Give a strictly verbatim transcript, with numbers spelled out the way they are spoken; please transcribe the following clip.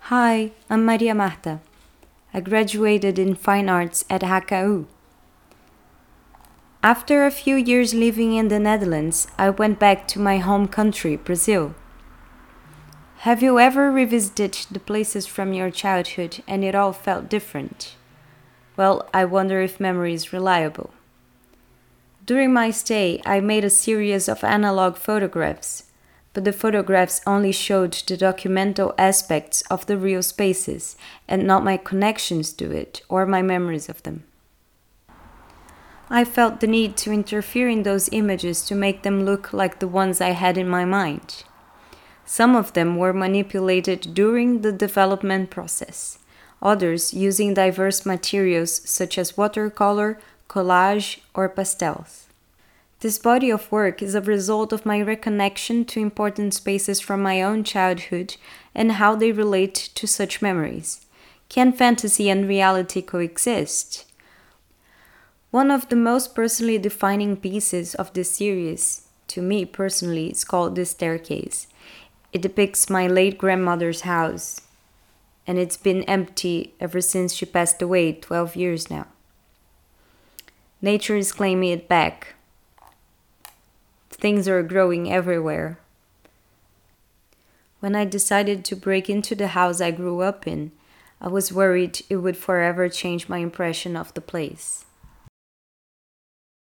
Hi, I'm Maria Marta. I graduated in Fine Arts at H K U. After a few years living in the Netherlands, I went back to my home country, Brazil. Have you ever revisited the places from your childhood and it all felt different? Well, I wonder if memory is reliable. During my stay, I made a series of analog photographs, but the photographs only showed the documental aspects of the real spaces and not my connections to it or my memories of them. I felt the need to interfere in those images to make them look like the ones I had in my mind. Some of them were manipulated during the development process, others using diverse materials such as watercolor, collage, or pastels. This body of work is a result of my reconnection to important spaces from my own childhood and how they relate to such memories. Can fantasy and reality coexist? One of the most personally defining pieces of this series, to me personally, is called The Staircase. It depicts my late grandmother's house, and it's been empty ever since she passed away twelve years now. Nature is claiming it back. Things are growing everywhere. When I decided to break into the house I grew up in, I was worried it would forever change my impression of the place.